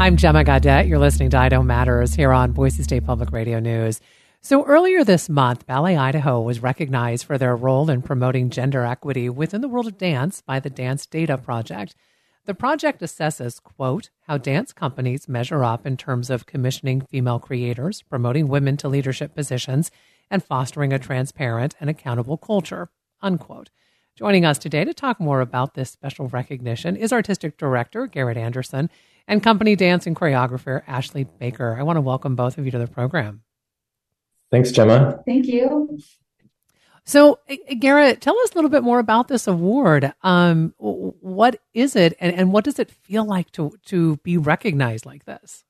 I'm Gemma Gaudette. You're listening to I Don't Matters here on Boise State Public Radio News. So earlier this month, Ballet Idaho was recognized for their role in promoting gender equity within the world of dance by the Dance Data Project. The project assesses, quote, how dance companies measure up in terms of commissioning female creators, promoting women to leadership positions, and fostering a transparent and accountable culture, unquote. Joining us today to talk more about this special recognition is Artistic Director Garrett Anderson and company dance and choreographer Ashley Baker. I want to welcome both of you to the program. Thanks, Gemma. Thank you. So, Garrett, tell us a little bit more about this award. What is it, and what does it feel like to be recognized like this?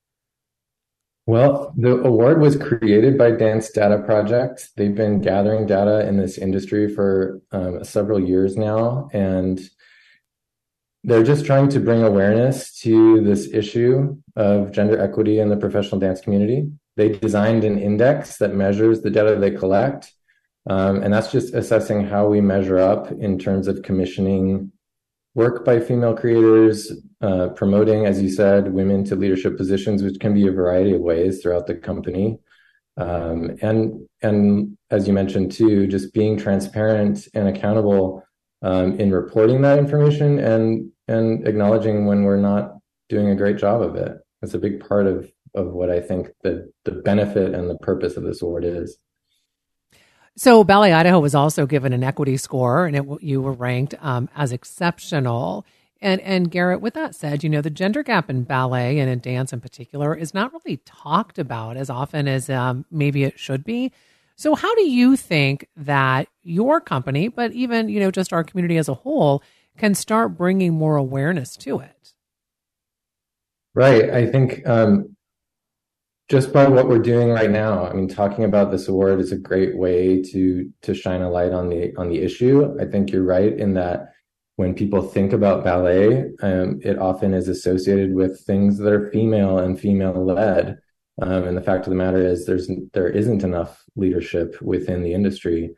Well, the award was created by Dance Data Project. They've been gathering data in this industry for several years now, and they're just trying to bring awareness to this issue of gender equity in the professional dance community. They designed an index that measures the data they collect, and that's just assessing how we measure up in terms of commissioning work by female creators, promoting, as you said, women to leadership positions, which can be a variety of ways throughout the company. And as you mentioned too, just being transparent and accountable in reporting that information and acknowledging when we're not doing a great job of it. That's a big part of what I think the benefit and the purpose of this award is. So Ballet Idaho was also given an equity score, and you were ranked as exceptional. And Garrett, with that said, the gender gap in ballet and in dance in particular is not really talked about as often as maybe it should be. So how do you think that your company, but even, just our community as a whole, can start bringing more awareness to it? Right. I think just by what we're doing right now, talking about this award is a great way to shine a light on the issue. I think you're right in that when people think about ballet, it often is associated with things that are female and female-led. And the fact of the matter is there isn't enough leadership within the industry.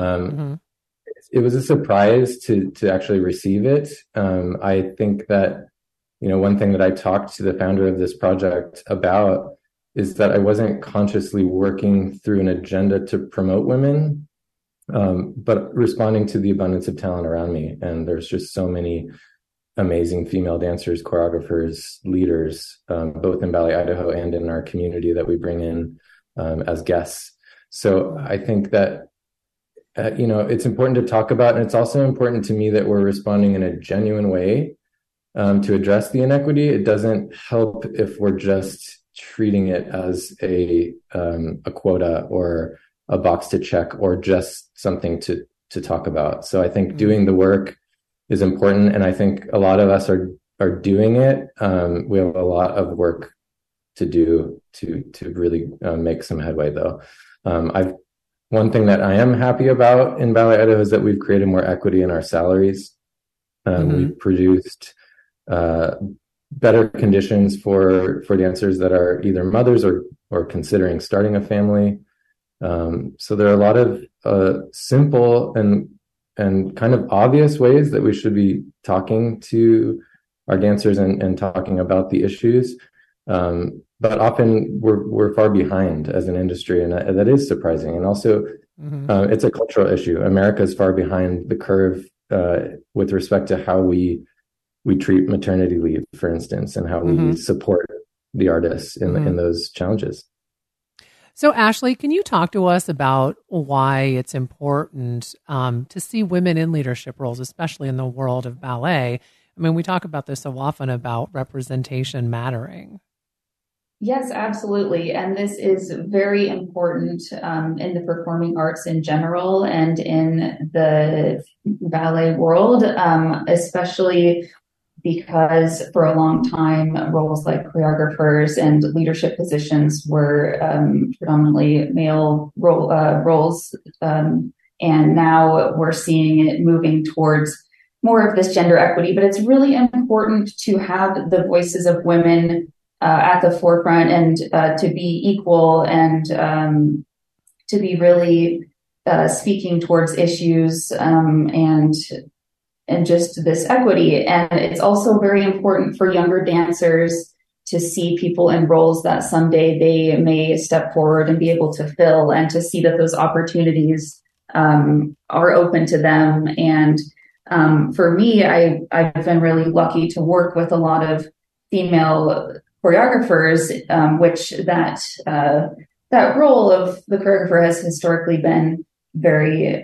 It was a surprise to actually receive it. I think that, one thing that I talked to the founder of this project about is that I wasn't consciously working through an agenda to promote women, but responding to the abundance of talent around me. And there's just so many amazing female dancers, choreographers, leaders, both in Ballet Idaho and in our community that we bring in as guests. So I think that, it's important to talk about, and it's also important to me that we're responding in a genuine way to address the inequity. It doesn't help if we're just treating it as a quota or a box to check or just something to talk about. So I think doing the work is important, and I think a lot of us are doing it. We have a lot of work to do to really make some headway, though. One thing that I am happy about in Ballet Idaho is that we've created more equity in our salaries. We've produced better conditions for dancers that are either mothers or considering starting a family. So there are a lot of simple and kind of obvious ways that we should be talking to our dancers and talking about the issues. But often we're far behind as an industry, and that is surprising. And also, it's a cultural issue. America is far behind the curve with respect to how we treat maternity leave, for instance, and how we support the artists in those challenges. So, Ashley, can you talk to us about why it's important to see women in leadership roles, especially in the world of ballet? We talk about this so often about representation mattering. Yes, absolutely. And this is very important in the performing arts in general and in the ballet world, especially because for a long time, roles like choreographers and leadership positions were predominantly male roles. And now we're seeing it moving towards more of this gender equity. But it's really important to have the voices of women at the forefront and to be equal and to be really speaking towards issues and just this equity. And it's also very important for younger dancers to see people in roles that someday they may step forward and be able to fill, and to see that those opportunities are open to them. And for me, I've been really lucky to work with a lot of female choreographers, which that role of the choreographer has historically been very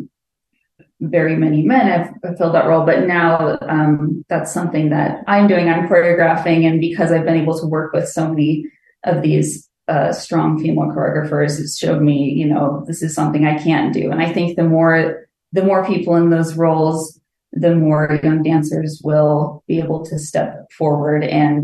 many men have filled that role, but now that's something that I'm doing. I'm choreographing, and because I've been able to work with so many of these strong female choreographers, it's showed me, this is something I can do. And I think the more people in those roles, the more young dancers will be able to step forward, and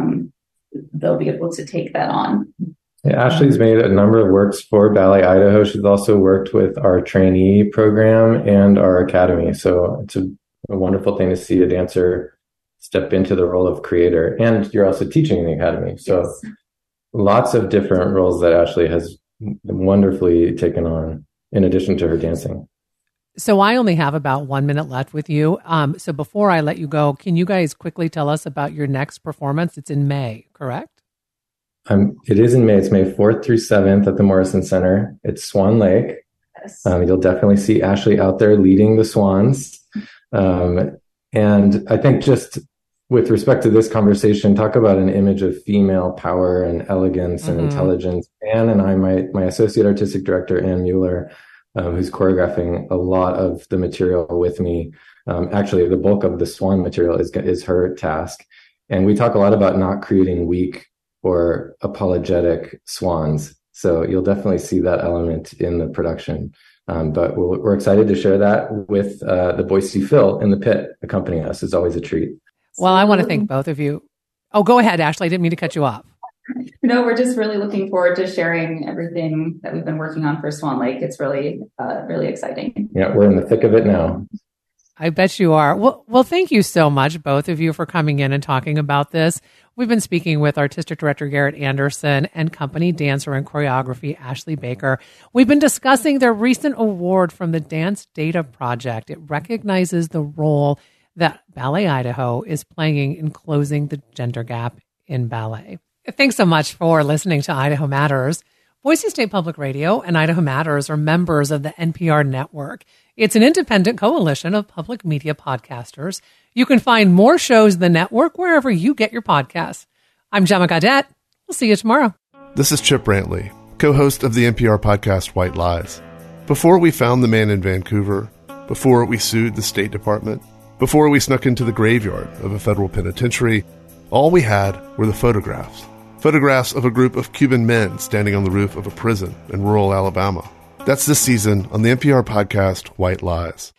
they'll be able to take that on. Yeah, Ashley's made a number of works for Ballet Idaho. She's also worked with our trainee program and our academy. So it's a wonderful thing to see a dancer step into the role of creator. And you're also teaching in the academy. So yes. Lots of different roles that Ashley has wonderfully taken on in addition to her dancing. So I only have about 1 minute left with you. So before I let you go, can you guys quickly tell us about your next performance? It's in May, correct? It is in May. It's May 4th through 7th at the Morrison Center. It's Swan Lake. Yes. You'll definitely see Ashley out there leading the swans. And I think just with respect to this conversation, talk about an image of female power and elegance and intelligence. Anne and I, my associate artistic director, Anne Mueller, who's choreographing a lot of the material with me. Actually, the bulk of the swan material is her task. And we talk a lot about not creating weak or apologetic swans. So you'll definitely see that element in the production. But we're excited to share that with the Boise Phil in the pit accompanying us. It's always a treat. Well, I want to thank both of you. Oh, go ahead, Ashley. I didn't mean to cut you off. No, we're just really looking forward to sharing everything that we've been working on for Swan Lake. It's really, really exciting. Yeah, we're in the thick of it now. I bet you are. Well, thank you so much, both of you, for coming in and talking about this. We've been speaking with Artistic Director Garrett Anderson and company dancer and choreography Ashley Baker. We've been discussing their recent award from the Dance Data Project. It recognizes the role that Ballet Idaho is playing in closing the gender gap in ballet. Thanks so much for listening to Idaho Matters. Boise State Public Radio and Idaho Matters are members of the NPR network. It's an independent coalition of public media podcasters. You can find more shows in the network wherever you get your podcasts. I'm Gemma Gaudette. We'll see you tomorrow. This is Chip Brantley, co-host of the NPR podcast White Lies. Before we found the man in Vancouver, before we sued the State Department, before we snuck into the graveyard of a federal penitentiary, all we had were the photographs. Photographs of a group of Cuban men standing on the roof of a prison in rural Alabama. That's this season on the NPR podcast White Lies.